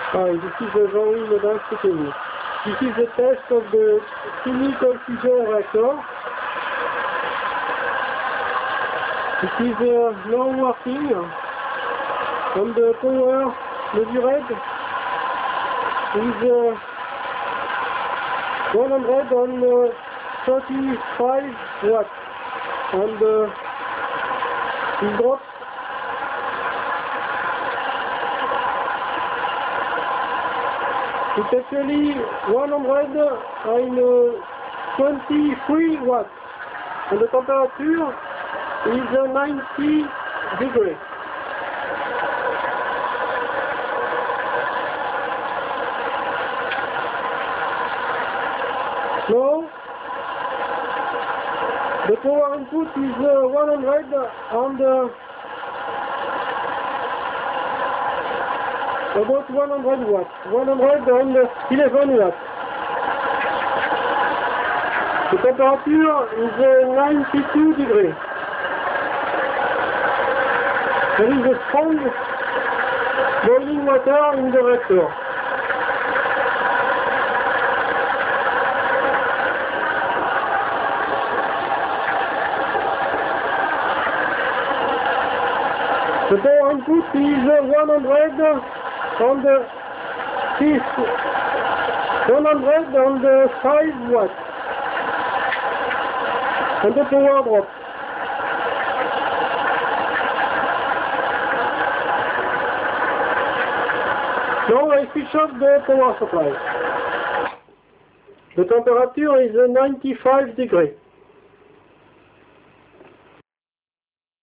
Hi, this is Jean-Louis Ledin speaking. This is the test of the chemical fusion reactor. It is now working, and the power measured is 135 watts, and it drops it's actually 123 watts, and the temperature is 90 degrees. Now, the power input is 100 and about 100 watts, 111 watts. The temperature is 92 degrees. There is a strong boiling water in the reactor. The power input is 105 watts, and the power drops. Now I switch off the power supply. The temperature is 95 degrees.